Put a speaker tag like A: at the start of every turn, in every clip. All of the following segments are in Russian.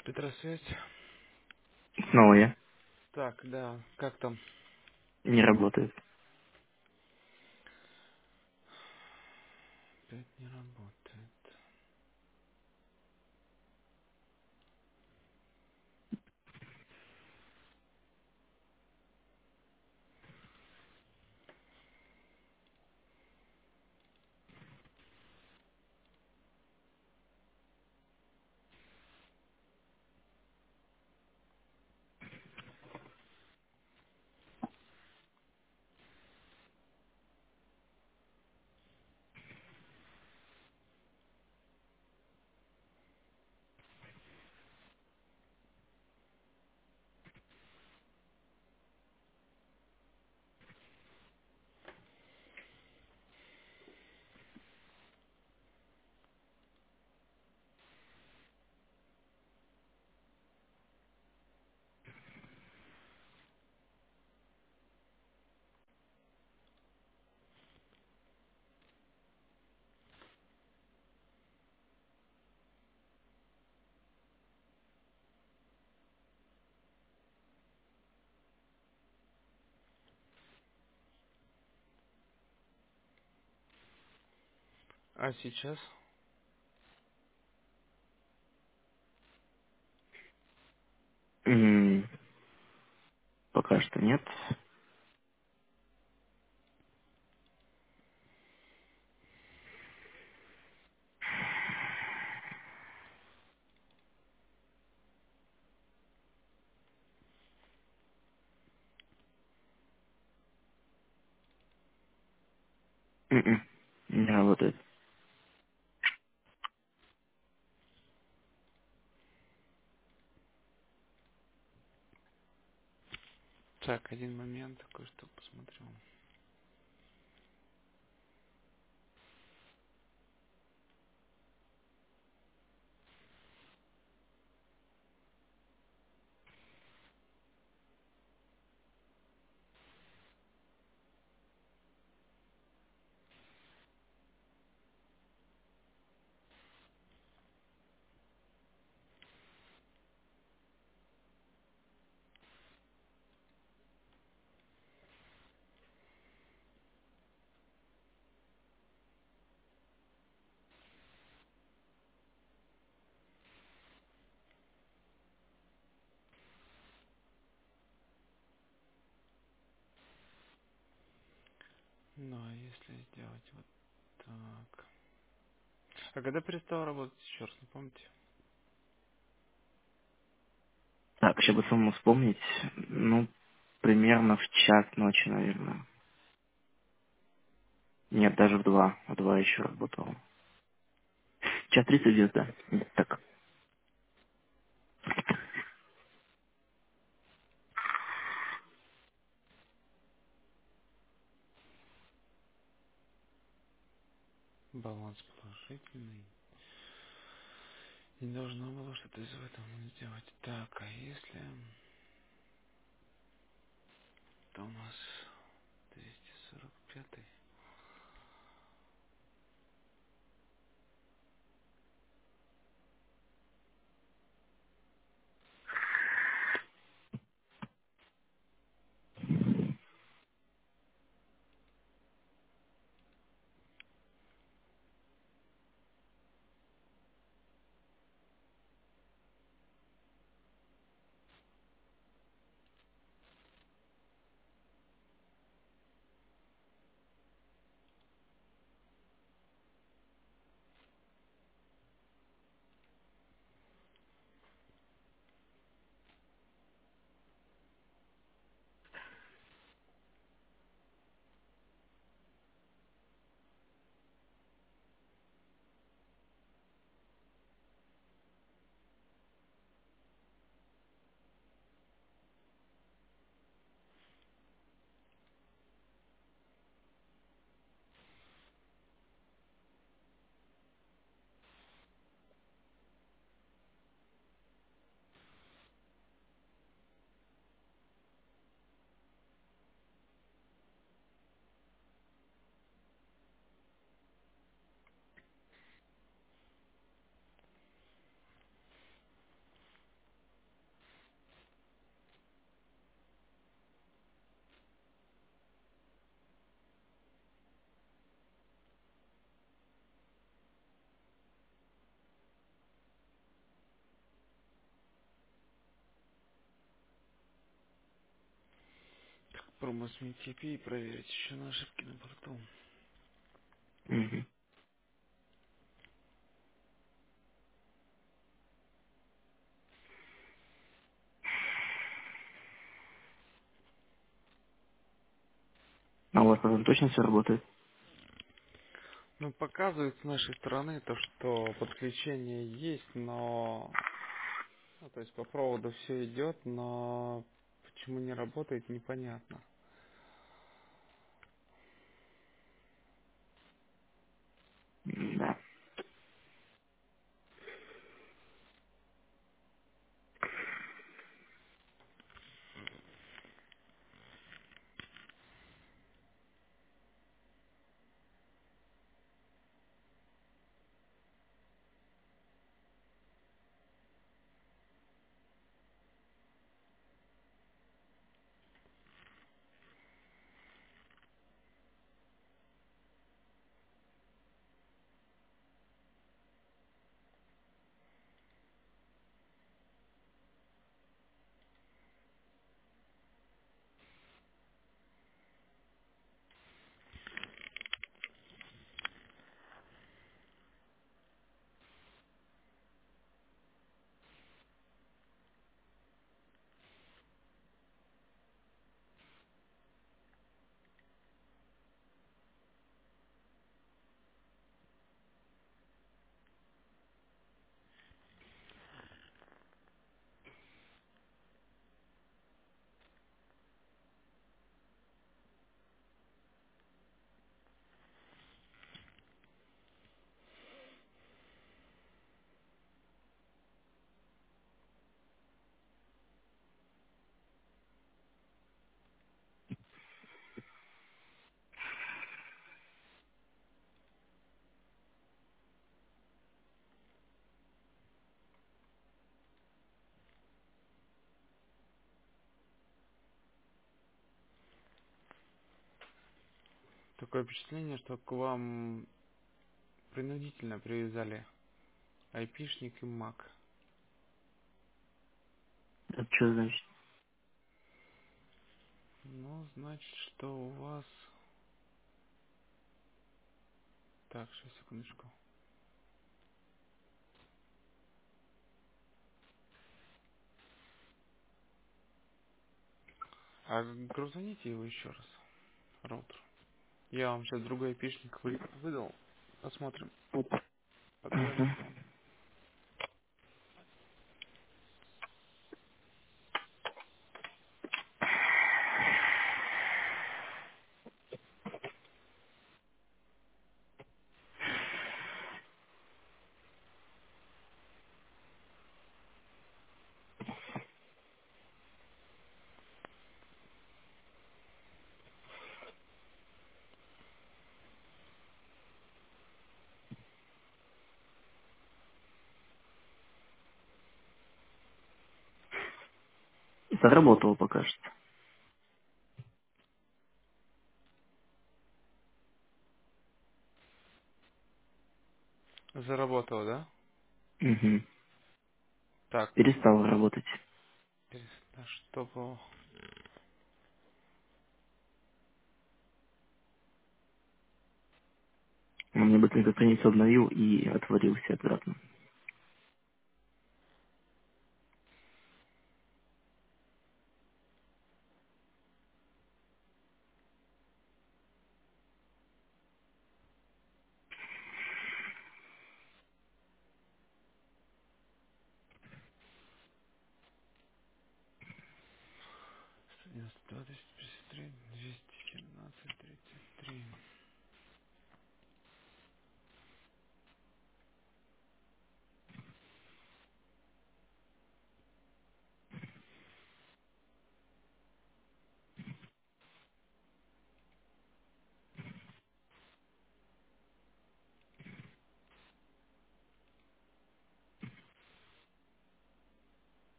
A: Петросвязь.
B: Снова я.
A: Так, да, как там?
B: Не работает.
A: Опять не работает. А сейчас?
B: М, Пока что нет. Не работает.
A: Так, один момент, такой что посмотрю. Ну, а если сделать вот так. А когда перестал работать еще раз, не помните?
B: Так, еще бы самому вспомнить. Ну, примерно в час ночи, наверное. Нет, даже в два. В два еще работал. Час 30 где-то, да. Так.
A: Баланс положительный. Не должно было что-то из этого сделать. Так, а если... Это у нас 245. промосмить TP и проверить еще на ошибки на борту.
B: Мгм. А у вас там точно все работает?
A: Ну, показывает с нашей стороны то, что подключение есть, но... Ну, то есть по проводу все идет, но почему не работает, непонятно.
B: Да.
A: Такое впечатление, что к вам принудительно привязали айпишник и Mac.
B: Это что значит?
A: Ну, значит, что у вас... Так, сейчас, секундочку. А грузаните его еще раз, роутер. Я вам сейчас другой айпишник выдал. Посмотрим,
B: Мгм.
A: подвяжется он.
B: Заработало пока что.
A: Заработало, да?
B: Мгм.
A: Так,
B: Перестал работать.
A: интересно, что было?
B: Он мне быстренько страницу обновил и отворился обратно.
A: Страница 253, 217, 33.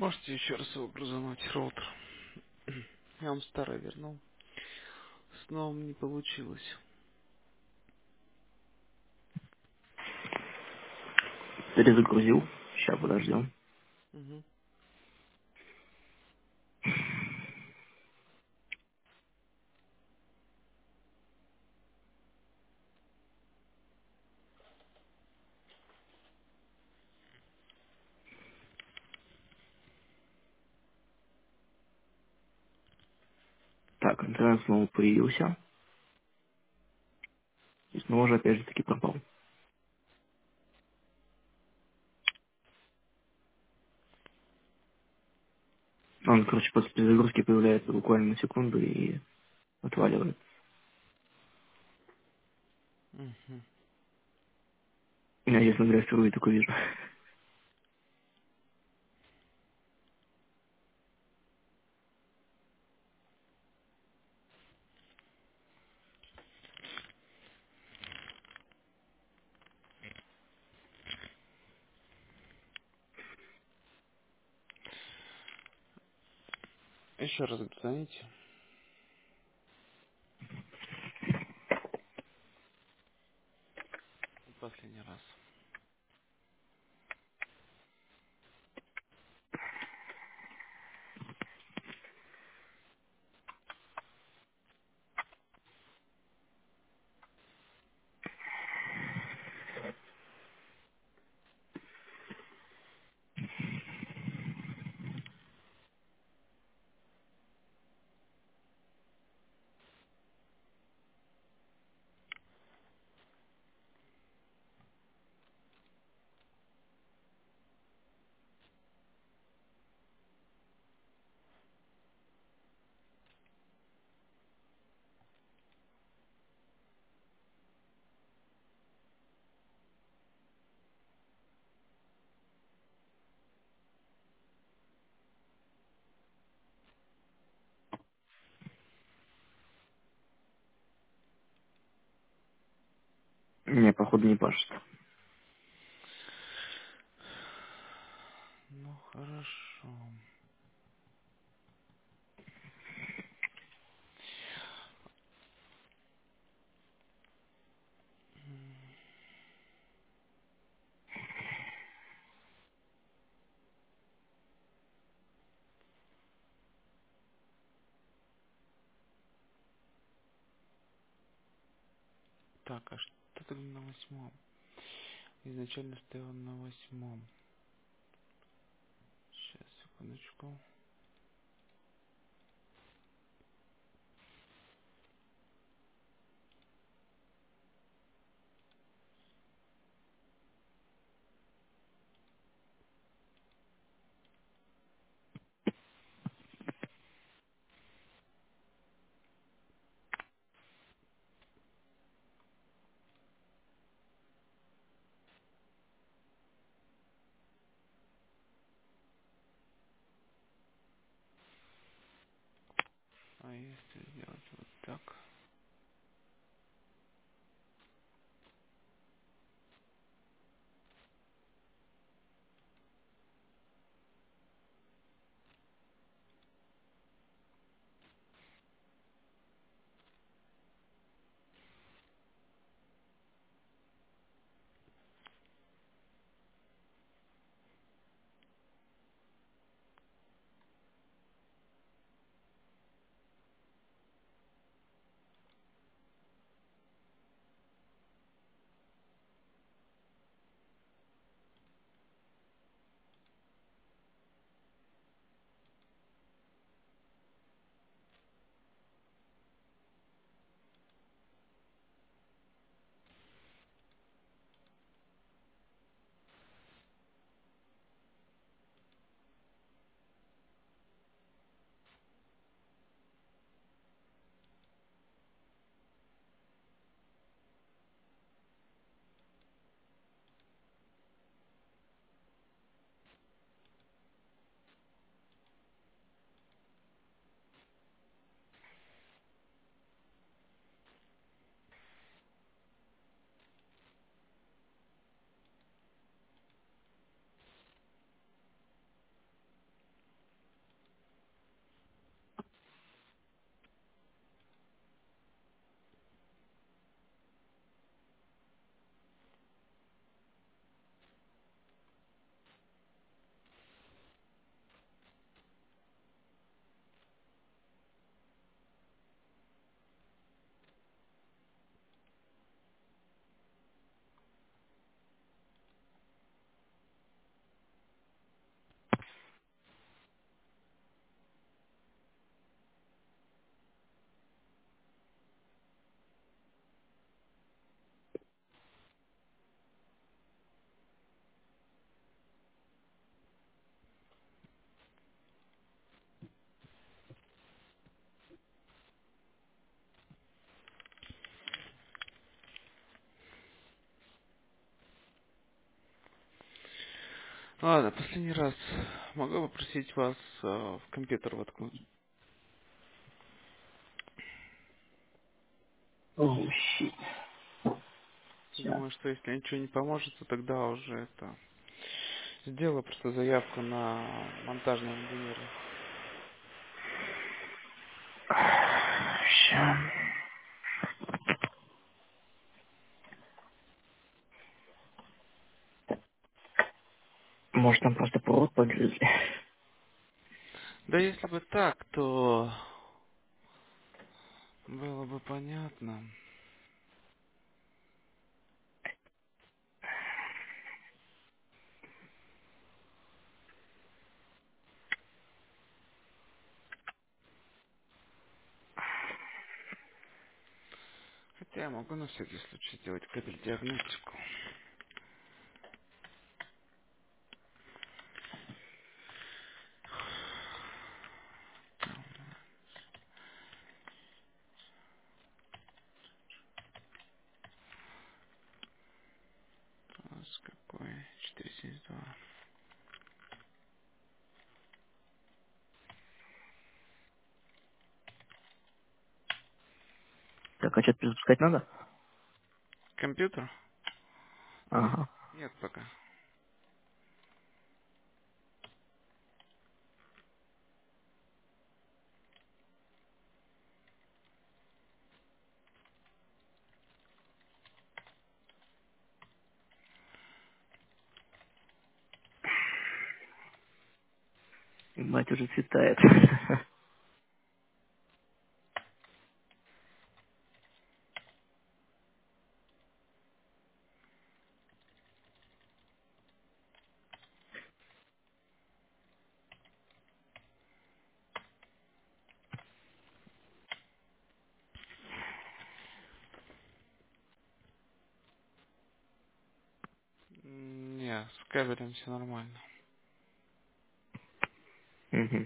A: можете еще раз его грузануть, роутер? Я вам старый вернул. С новым не получилось.
B: Перезагрузил. Сейчас подождем.
A: Угу.
B: Так, интернет снова появился. И снова же опять же таки пропал. Он, короче, после перезагрузки появляется буквально на секунду и отваливает.
A: Угу.
B: Я, честно говоря, впервые такое вижу.
A: Еще раз грузаните. Последний раз.
B: Не, походу не пашет.
A: Ну, хорошо. Так, а что тогда на 8? Изначально стоял на 8. Сейчас, секундочку. А если сделать вот так? Ладно, последний раз. Могу попросить вас в компьютер воткнуть?
B: Оу, щит. Сейчас.
A: Думаю, что если ничего не поможет, то тогда уже это... Сделаю просто заявку на монтажного инженера.
B: Ща. Может, там просто провод погрызли?
A: Да если бы так, то было бы понятно. Хотя я могу на всякий случай сделать кабель диагностику. У нас какой? 472.
B: Так, а что-то перезапускать надо?
A: Компьютер?
B: Ага.
A: Нет пока.
B: Мать уже цветает.
A: Не, с кабелем все нормально.
B: Угу.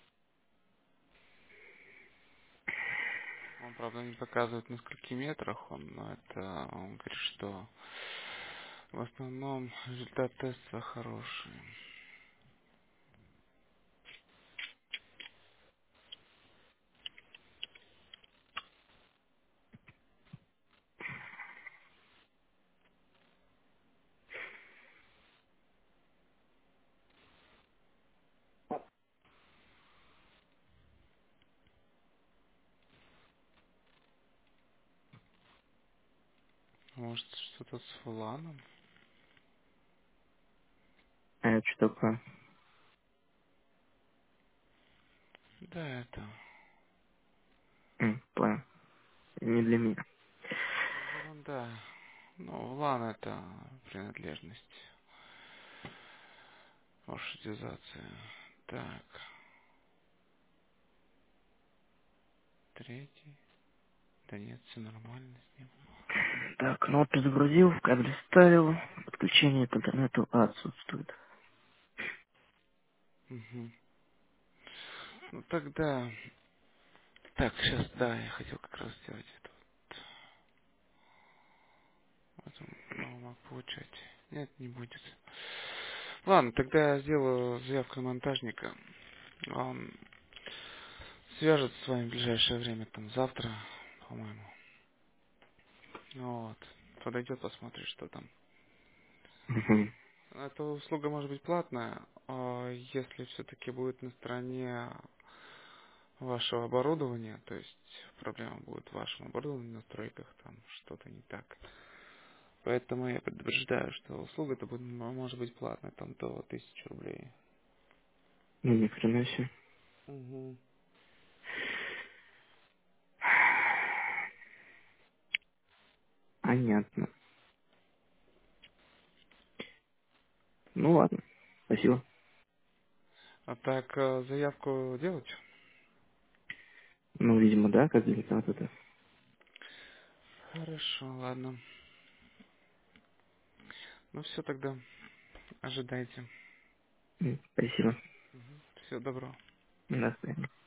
A: Он, правда, не показывает на скольки метрах он, но это он говорит, что в основном результат теста хороший. Может, что-то с фуланом?
B: А это что такое?
A: Да, это
B: Понял. Не для меня.
A: ерунда. Ну, лан это принадлежность. Маршрутизация. Так, третий. Да нет, все нормально с ним.
B: Так, ну вот перезагрузил, кабель вставил, подключение к интернету отсутствует.
A: Угу. Ну тогда... Так, сейчас, да, я хотел как раз сделать это. Вот мог получать. Нет, не будет. Ладно, тогда я сделаю заявку на монтажника. Он свяжется с вами в ближайшее время, там завтра, по-моему. Вот. Подойдет, посмотрит, что там.
B: Угу.
A: Эта услуга может быть платная, а если все-таки будет на стороне вашего оборудования, то есть проблема будет в вашем оборудовании, настройках, там что-то не так. Поэтому я предупреждаю, что услуга это будет, может быть платная, там до 1000 рублей.
B: Ну, ни хрена себе.
A: Угу.
B: Понятно. Ну ладно. Спасибо.
A: А так, заявку делать?
B: Ну, видимо, да, как результат это.
A: Хорошо, ладно. Ну все тогда, ожидайте.
B: Спасибо.
A: Всего доброго.
B: До свидания.